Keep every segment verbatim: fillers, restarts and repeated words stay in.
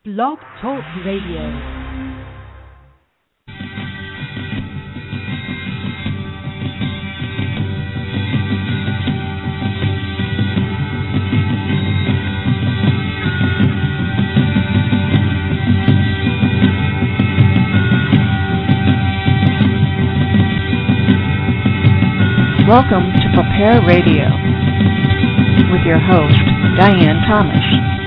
Blog Talk Radio. Welcome to Prepare Radio with your host, Diane Thomas.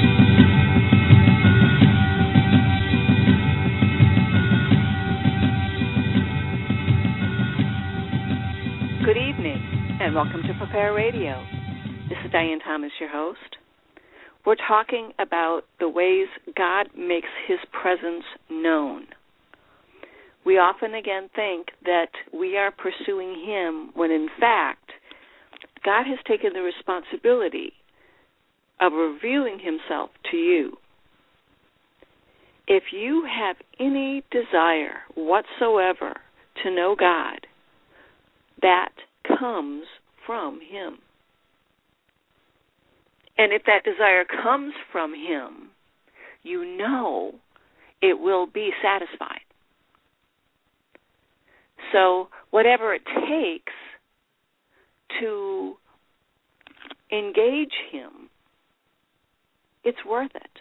Good evening, and welcome to Prepare Radio. This is Diane Thomas, your host. We're talking about the ways God makes His presence known. We often again think that we are pursuing Him when in fact God has taken the responsibility of revealing Himself to you. If you have any desire whatsoever to know God, that comes from Him. And if that desire comes from Him, you know it will be satisfied. So whatever it takes to engage Him, it's worth it.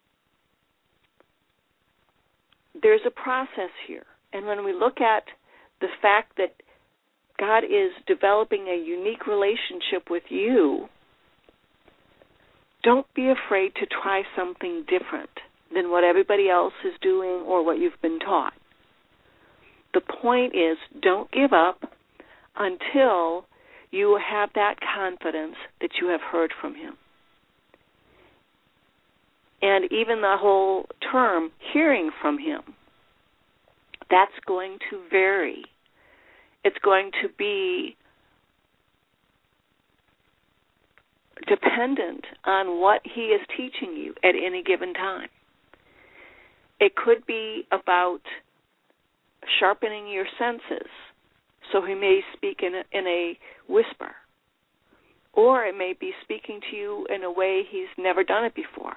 There's a process here. And when we look at the fact that God is developing a unique relationship with you, don't be afraid to try something different than what everybody else is doing or what you've been taught. The point is, don't give up until you have that confidence that you have heard from Him. And even the whole term, hearing from Him, that's going to vary. It's going to be dependent on what He is teaching you at any given time. It could be about sharpening your senses, so He may speak in a, in a whisper, or it may be speaking to you in a way He's never done it before,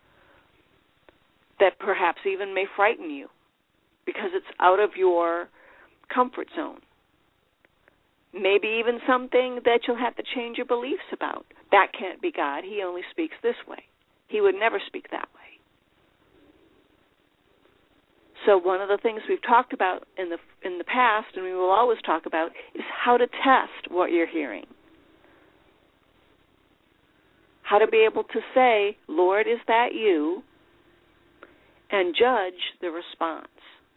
that perhaps even may frighten you because it's out of your comfort zone. Maybe even something that you'll have to change your beliefs about. That can't be God. He only speaks this way. He would never speak that way. So one of the things we've talked about in the in the past, and we will always talk about, is how to test what you're hearing. How to be able to say, Lord, is that you? And judge the response.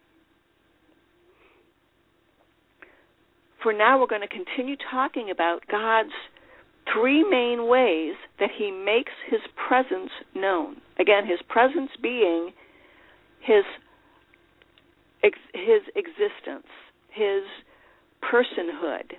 For now, we're going to continue talking about God's three main ways that He makes His presence known. Again, His presence being His His existence, His personhood,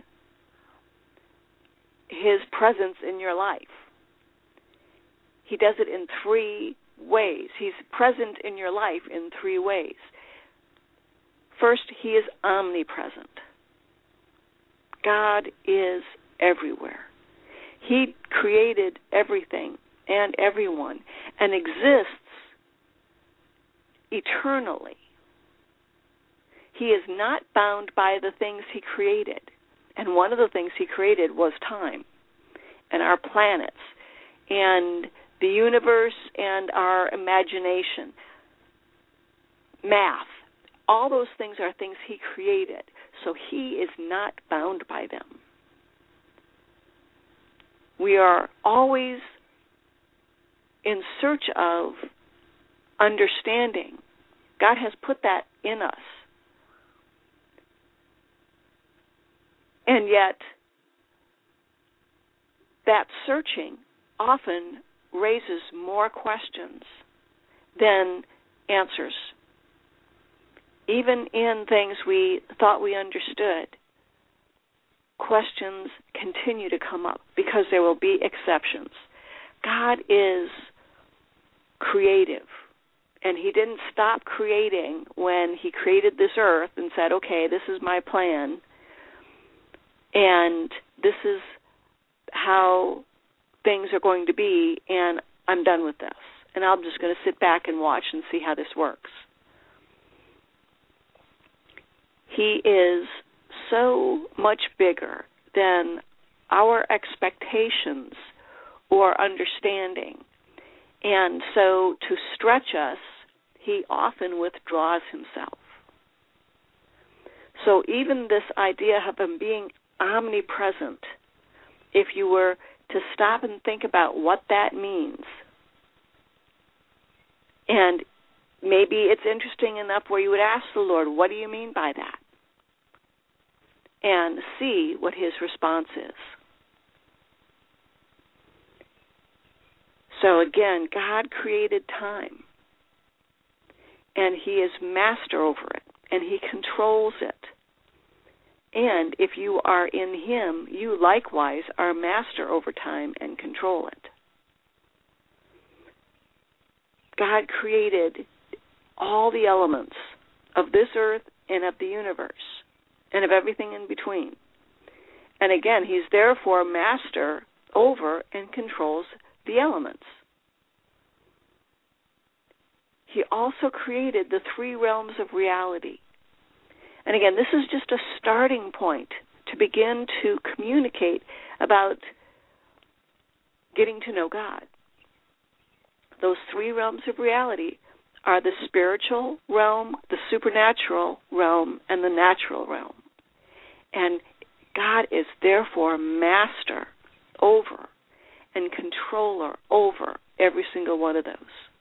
His presence in your life. He does it in three ways. He's present in your life in three ways. First, He is omnipresent. God is everywhere. He created everything and everyone and exists eternally. He is not bound by the things He created. And one of the things He created was time and our planets and the universe and our imagination, math. All those things are things He created. So He is not bound by them. We are always in search of understanding. God has put that in us. And yet, that searching often raises more questions than answers. Even in things we thought we understood, questions continue to come up because there will be exceptions. God is creative, and He didn't stop creating when He created this earth and said, okay, this is my plan, and this is how things are going to be, and I'm done with this. and I'm just going to sit back and watch and see how this works. He is so much bigger than our expectations or understanding. And so to stretch us, he often withdraws himself. So even this idea of him being omnipresent, if you were to stop and think about what that means, and maybe it's interesting enough where you would ask the Lord, what do you mean by that? And see what his response is. So again, God created time, and he is master over it, and he controls it. And if you are in him, you likewise are master over time and control it. God created all the elements of this earth and of the universe and of everything in between. And again, he's therefore master over and controls the elements. He also created the three realms of reality. And again, this is just a starting point to begin to communicate about getting to know God. Those three realms of reality are the spiritual realm, the supernatural realm, and the natural realm. And God is therefore master over and controller over every single one of those.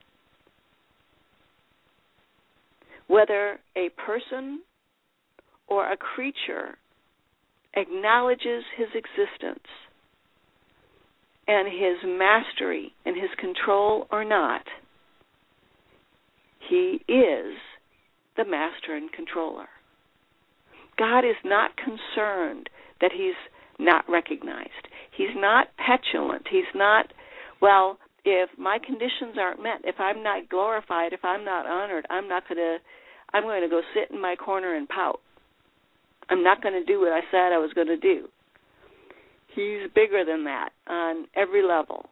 Whether a person or a creature acknowledges his existence and his mastery and his control or not, he is the master and controller. God is not concerned that he's not recognized. He's not petulant. He's not, well, if my conditions aren't met, if I'm not glorified, if I'm not honored, I'm not going to, I'm going to go sit in my corner and pout. I'm not going to do what I said I was going to do. He's bigger than that on every level.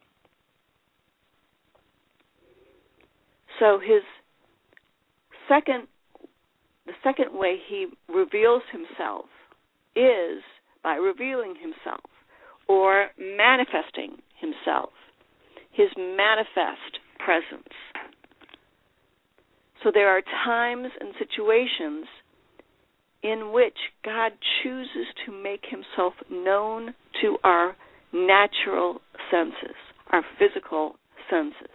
So his second, the second way he reveals himself is by revealing himself or manifesting himself, his manifest presence. So there are times and situations in which God chooses to make himself known to our natural senses, our physical senses.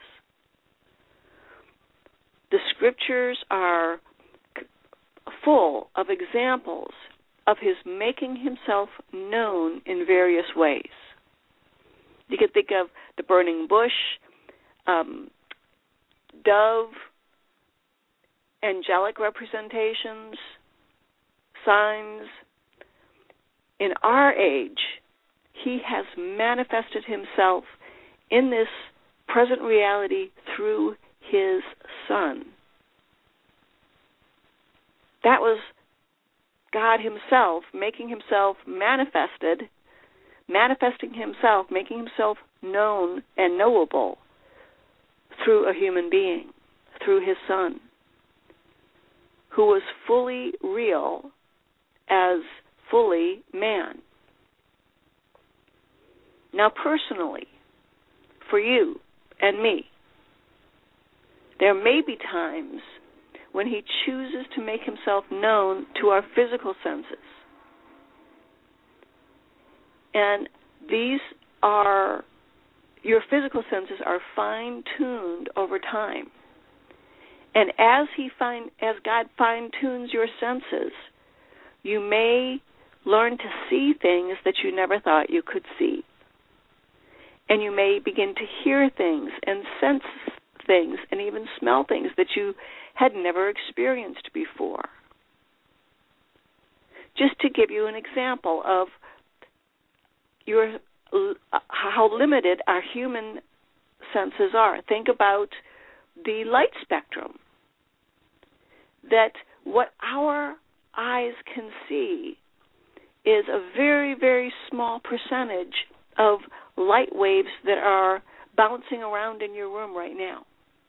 The scriptures are full of examples of his making himself known in various ways. You can think of the burning bush, um, dove, angelic representations, signs. In our age, he has manifested himself in this present reality through his Son. That was God himself making himself manifested, manifesting himself, making himself known and knowable through a human being, through his Son, who was fully real as fully man. Now, personally, for you and me, there may be times when he chooses to make himself known to our physical senses. And these are, your physical senses are fine-tuned over time. And as he fine, as God fine-tunes your senses, you may learn to see things that you never thought you could see. And you may begin to hear things and sense things and even smell things that you had never experienced before. Just to give you an example of your how limited our human senses are. Think about the light spectrum. That what our eyes can see is a very, very small percentage of light waves that are bouncing around in your room right now.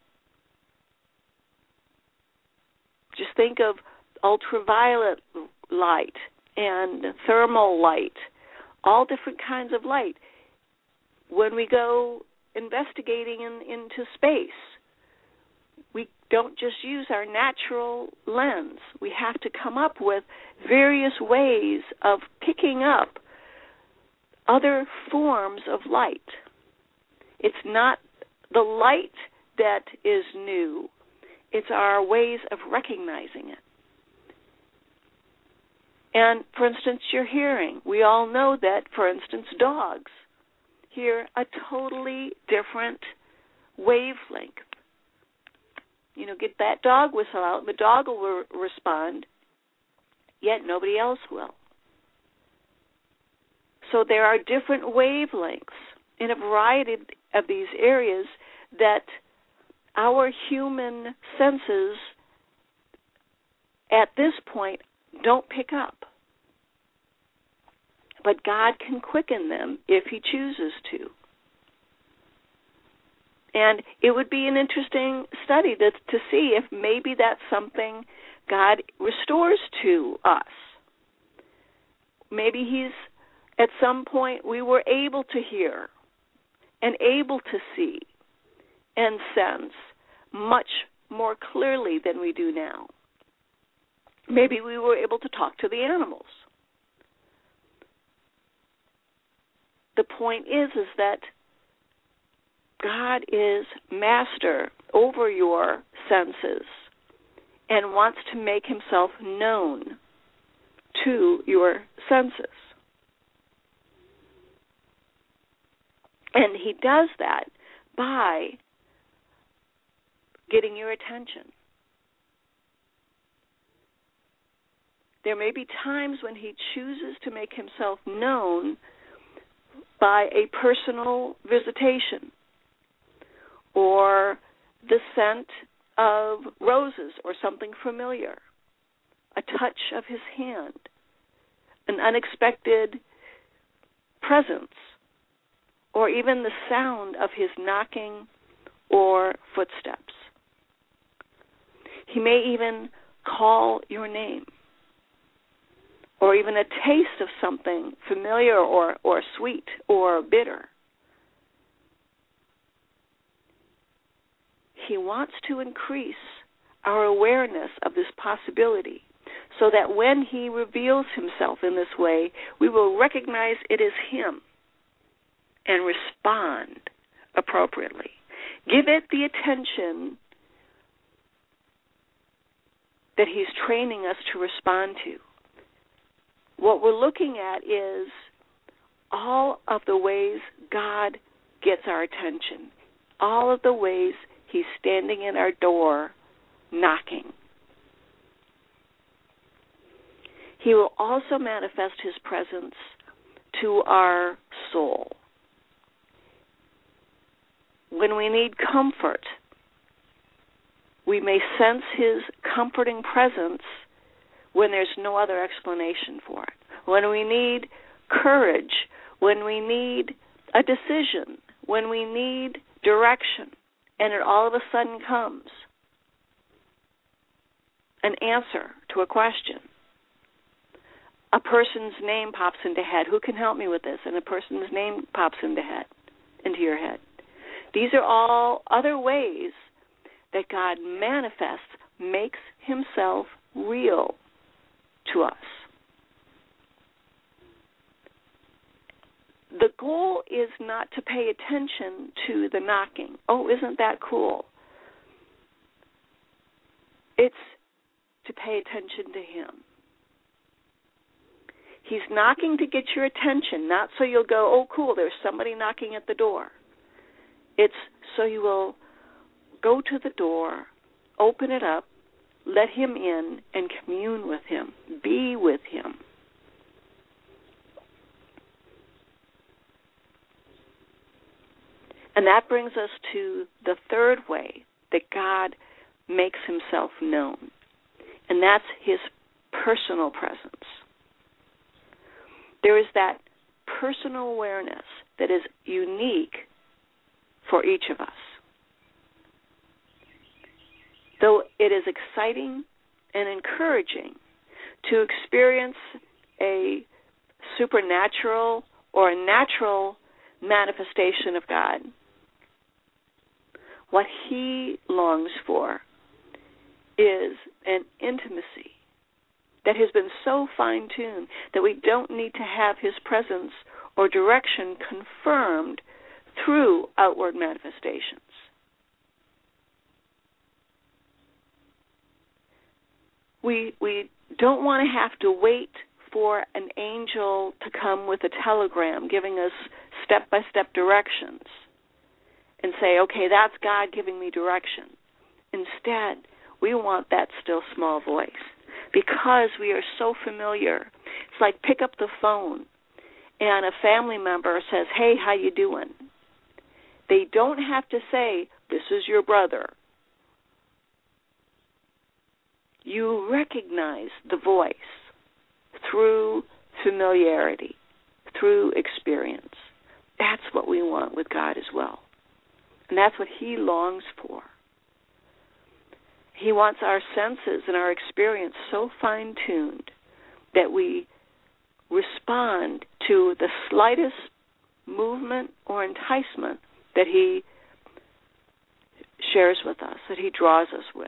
Just think of ultraviolet light and thermal light, all different kinds of light. When we go investigating in, into space, we don't just use our natural lens. We have to come up with various ways of picking up other forms of light. It's not the light that is new. It's our ways of recognizing it. And, for instance, your hearing. We all know that, for instance, dogs hear a totally different wavelength. You know, get that dog whistle out, and the dog will re- respond, yet nobody else will. So there are different wavelengths in a variety of these areas that our human senses at this point don't pick up. But God can quicken them if He chooses to. And it would be an interesting study to, to see if maybe that's something God restores to us. Maybe He's, at some point, we were able to hear and able to see and sense much more clearly than we do now. Maybe we were able to talk to the animals. The point is, is that God is master over your senses and wants to make Himself known to your senses. And He does that by getting your attention. There may be times when He chooses to make Himself known by a personal visitation, or the scent of roses or something familiar, a touch of His hand, an unexpected presence, or even the sound of His knocking or footsteps. He may even call your name, or even a taste of something familiar or, or sweet or bitter. He wants to increase our awareness of this possibility so that when He reveals Himself in this way, we will recognize it is Him and respond appropriately. Give it the attention that He's training us to respond to. What we're looking at is all of the ways God gets our attention, all of the ways He's standing in our door, knocking. He will also manifest His presence to our soul. When we need comfort, we may sense His comforting presence when there's no other explanation for it. When we need courage, when we need a decision, when we need direction, and it all of a sudden comes, an answer to a question. A person's name pops into head. Who can help me with this? And a person's name pops into head, into your head. These are all other ways that God manifests, makes Himself real to us. The goal is not to pay attention to the knocking. Oh, isn't that cool? It's to pay attention to Him. He's knocking to get your attention, not so you'll go, oh, cool, there's somebody knocking at the door. It's so you will go to the door, open it up, let Him in, and commune with Him, be with Him. And that brings us to the third way that God makes Himself known, and that's His personal presence. There is that personal awareness that is unique for each of us. Though it is exciting and encouraging to experience a supernatural or a natural manifestation of God. What he longs for is an intimacy that has been so fine-tuned that we don't need to have his presence or direction confirmed through outward manifestations. We we don't want to have to wait for an angel to come with a telegram giving us step-by-step directions and say, okay, that's God giving me direction. Instead, we want that still small voice because we are so familiar. It's like pick up the phone and a family member says, hey, how you doing? They don't have to say, this is your brother. You recognize the voice through familiarity, through experience. That's what we want with God as well. And that's what he longs for. He wants our senses and our experience so fine-tuned that we respond to the slightest movement or enticement that he shares with us, that he draws us with.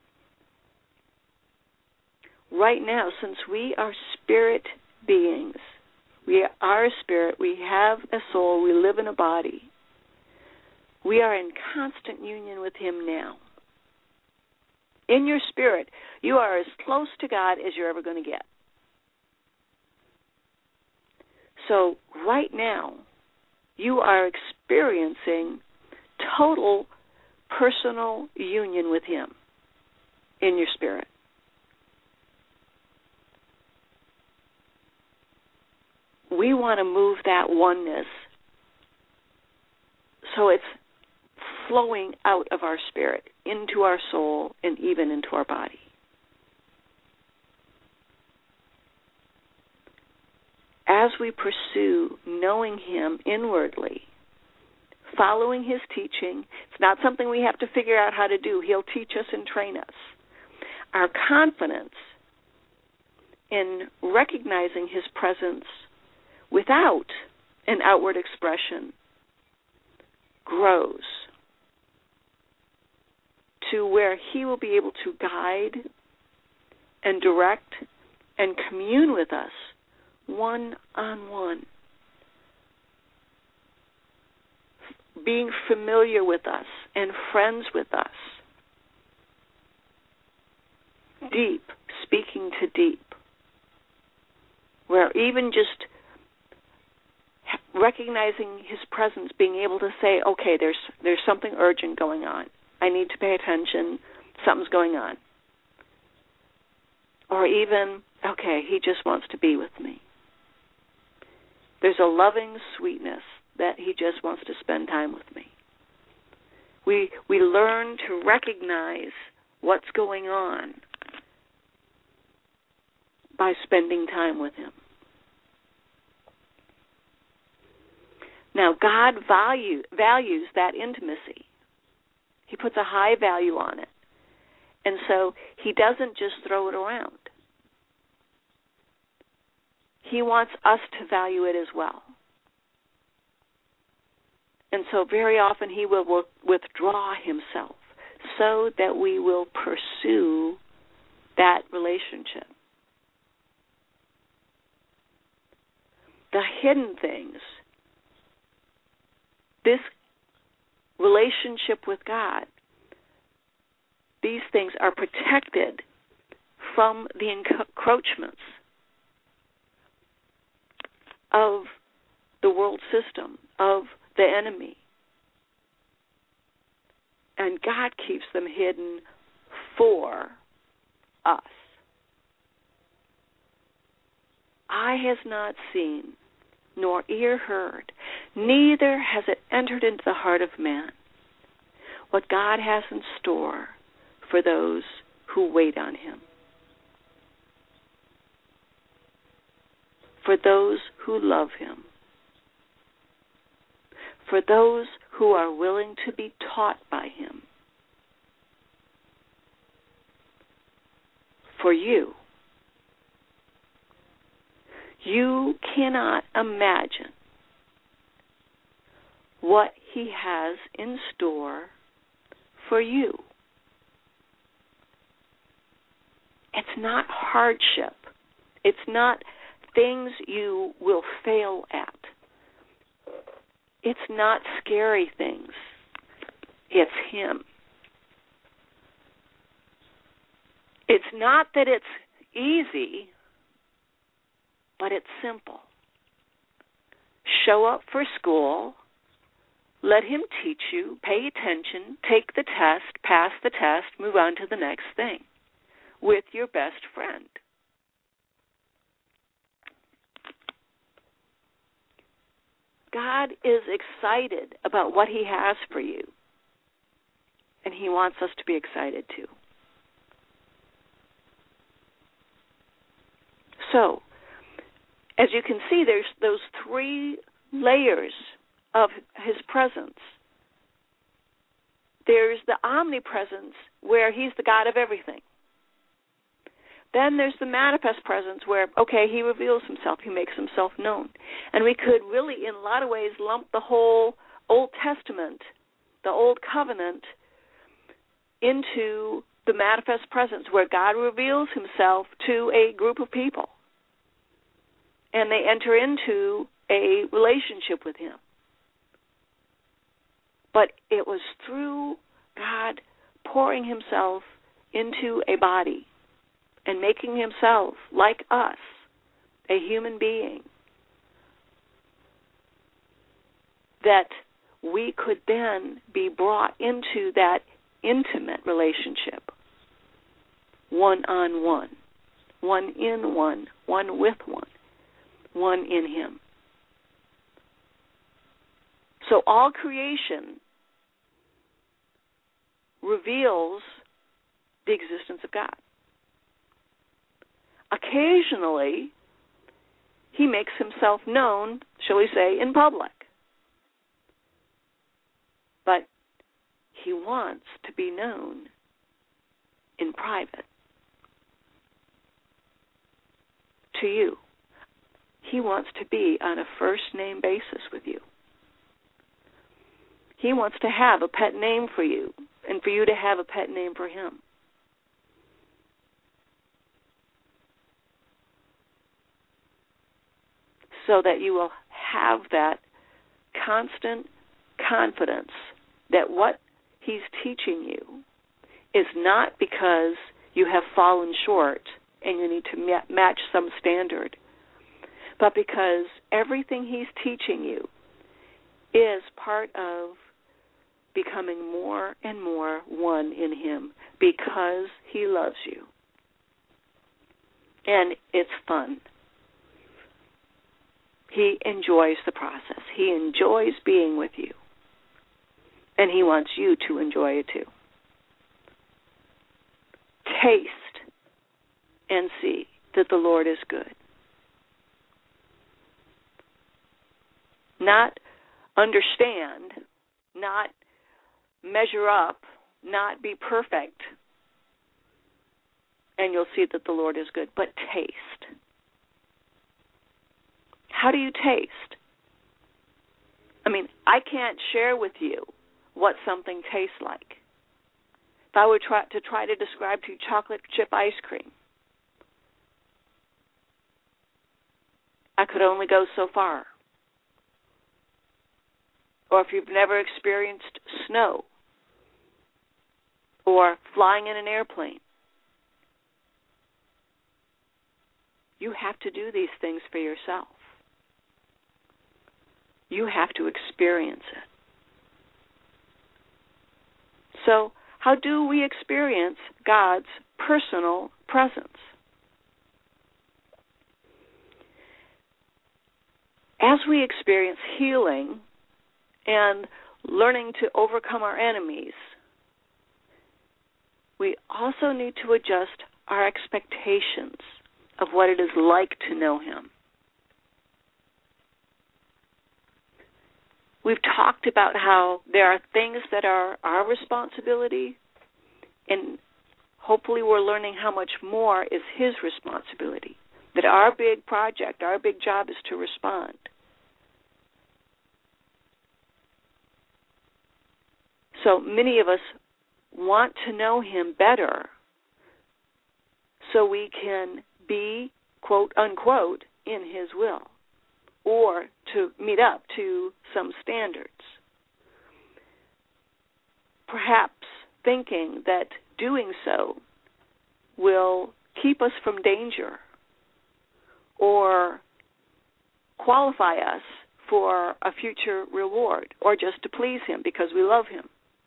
Right now, since we are spirit beings, we are a spirit, we have a soul, we live in a body, we are in constant union with him now. In your spirit, you are as close to God as you're ever going to get. So right now, you are experiencing total personal union with him in your spirit. We want to move that oneness so it's flowing out of our spirit into our soul and even into our body. As we pursue knowing him inwardly, following his teaching, it's not something we have to figure out how to do. He'll teach us and train us. Our confidence in recognizing his presence without an outward expression grows to where he will be able to guide and direct and commune with us one-on-one, being familiar with us and friends with us, deep, speaking to deep, where even just recognizing his presence, being able to say, okay, there's there's something urgent going on. I need to pay attention. Something's going on. Or even, okay, he just wants to be with me. There's a loving sweetness that he just wants to spend time with me. We we learn to recognize what's going on by spending time with him. Now, God value, values that intimacy. He puts a high value on it. And so he doesn't just throw it around. He wants us to value it as well. And so very often he will withdraw himself so that we will pursue that relationship. The hidden things, this relationship with God, these things are protected from the encroachments of the world system, of the enemy. And God keeps them hidden for us. Eye has not seen, nor ear heard, neither has it entered into the heart of man what God has in store for those who wait on him, for those who love him, for those who are willing to be taught by him, for you. You cannot imagine what He has in store for you. It's not hardship. It's not things you will fail at. It's not scary things. It's Him. It's not that it's easy, but it's simple. Show up for school. Let Him teach you. Pay attention. Take the test. Pass the test. Move on to the next thing with your best friend. God is excited about what He has for you, and He wants us to be excited too. So, as you can see, there's those three layers of His presence. There's the omnipresence, where He's the God of everything. Then there's the manifest presence where, okay, He reveals Himself, He makes Himself known. And we could really, in a lot of ways, lump the whole Old Testament, the Old Covenant, into the manifest presence where God reveals Himself to a group of people. And they enter into a relationship with Him. But it was through God pouring Himself into a body and making Himself, like us, a human being, that we could then be brought into that intimate relationship, one-on-one, one in one, one with one, one in Him. So all creation reveals the existence of God. Occasionally, He makes Himself known, shall we say, in public. But He wants to be known in private to you. He wants to be on a first-name basis with you. He wants to have a pet name for you, and for you to have a pet name for Him. So that you will have that constant confidence that what He's teaching you is not because you have fallen short and you need to ma- match some standard, but because everything He's teaching you is part of becoming more and more one in Him because He loves you. And it's fun. He enjoys the process. He enjoys being with you. And He wants you to enjoy it too. Taste and see that the Lord is good. Not understand, not measure up, not be perfect, and you'll see that the Lord is good, but taste. How do you taste? I mean, I can't share with you what something tastes like. If I were try, to try to describe to you chocolate chip ice cream, I could only go so far. Or if you've never experienced snow or flying in an airplane, you have to do these things for yourself. You have to experience it. So, how do we experience God's personal presence? As we experience healing and learning to overcome our enemies, we also need to adjust our expectations of what it is like to know Him. We've talked about how there are things that are our responsibility and hopefully we're learning how much more is his responsibility. That our big project, our big job is to respond. So many of us want to know him better so we can be, quote, unquote, in his will, or to meet up to some standards. Perhaps thinking that doing so will keep us from danger or qualify us for a future reward, or just to please him because we love him.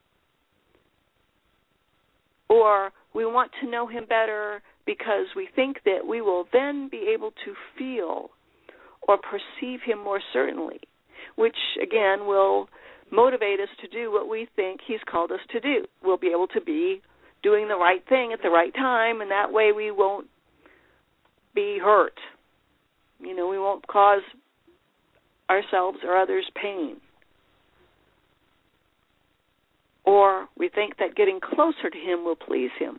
Or we want to know him better because we think that we will then be able to feel or perceive him more certainly, which, again, will motivate us to do what we think he's called us to do. We'll be able to be doing the right thing at the right time, and that way we won't be hurt. You know, we won't cause ourselves or others pain. Or we think that getting closer to him will please him,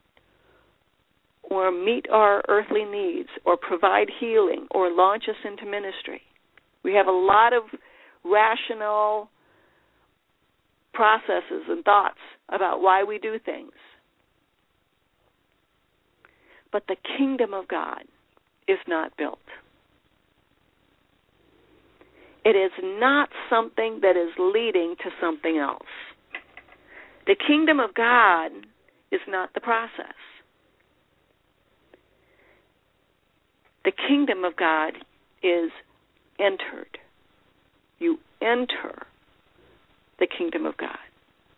or meet our earthly needs, or provide healing, or launch us into ministry. We have a lot of rational processes and thoughts about why we do things. But the kingdom of God is not built. It is not something that is leading to something else. The kingdom of God is not the process. The kingdom of God is entered. You enter the kingdom of God.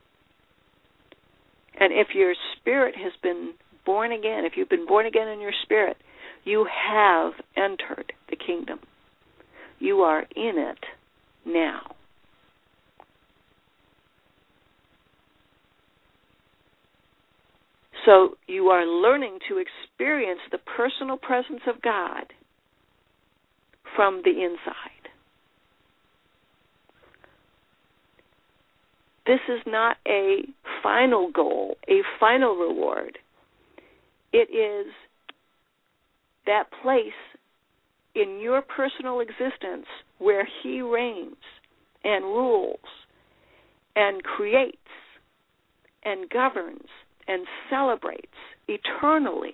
And if your spirit has been born again, if you've been born again in your spirit, you have entered the kingdom. You are in it now. So you are learning to experience the personal presence of God from the inside. This is not a final goal, a final reward. It is that place in your personal existence where he reigns and rules and creates and governs and celebrates eternally,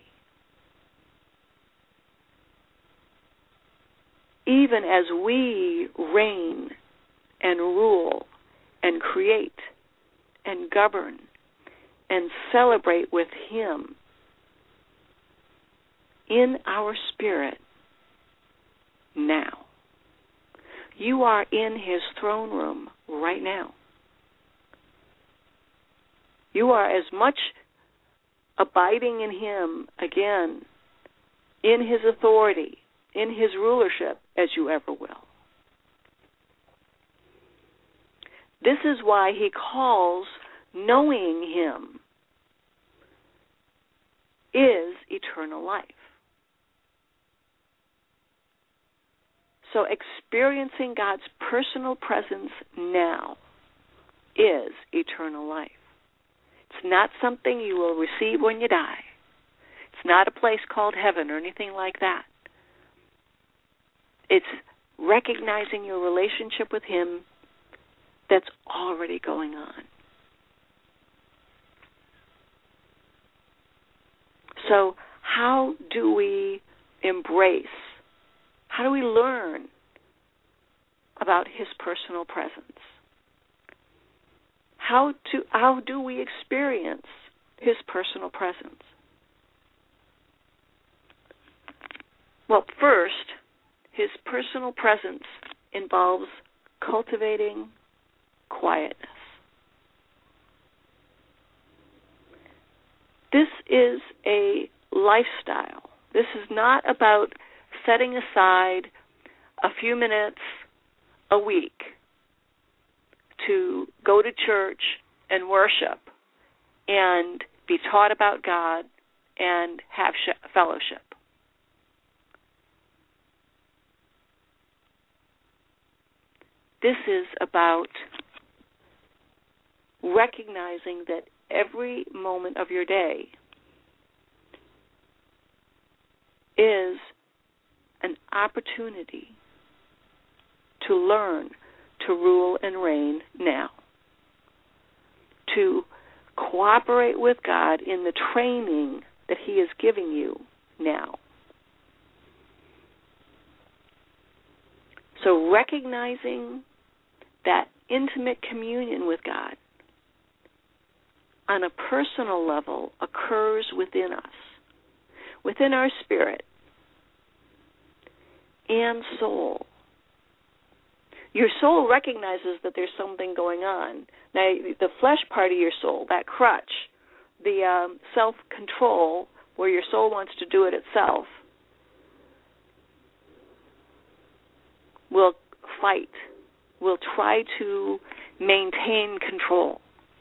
even as we reign and rule and create and govern and celebrate with him in our spirit now. You are in his throne room right now. You are as much abiding in him, again, in his authority, in his rulership, as you ever will. This is why he calls knowing him is eternal life. So experiencing God's personal presence now is eternal life. It's not something you will receive when you die. It's not a place called heaven or anything like that. It's recognizing your relationship with him that's already going on. So how do we embrace, how do we learn about his personal presence? How to how do we experience his personal presence? Well, first, his personal presence involves cultivating quietness. This is a lifestyle. This is not about setting aside a few minutes a week to go to church and worship and be taught about God and have sh- fellowship. This is about recognizing that every moment of your day is an opportunity to learn to rule and reign now, to cooperate with God in the training that He is giving you now. So recognizing that intimate communion with God on a personal level occurs within us, within our spirit and soul. Your soul recognizes that there's something going on. Now, the flesh part of your soul, that crutch, the um, self-control, where your soul wants to do it itself, will fight, will try to maintain control.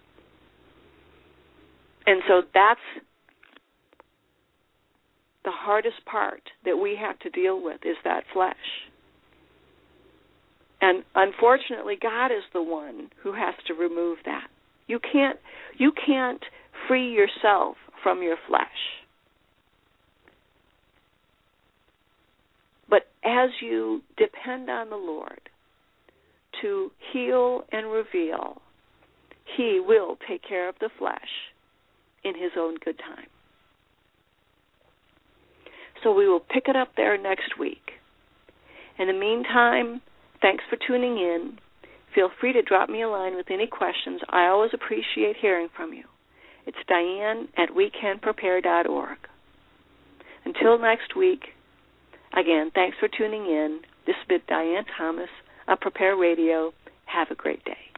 And so that's the hardest part that we have to deal with, is that flesh. And unfortunately, God is the one who has to remove that. You can't, you can't free yourself from your flesh. But as you depend on the Lord to heal and reveal, He will take care of the flesh in His own good time. So we will pick it up there next week. In the meantime, thanks for tuning in. Feel free to drop me a line with any questions. I always appreciate hearing from you. It's Diane at we can prepare dot org. Until next week, again, thanks for tuning in. This has been Diane Thomas of Prepare Radio. Have a great day.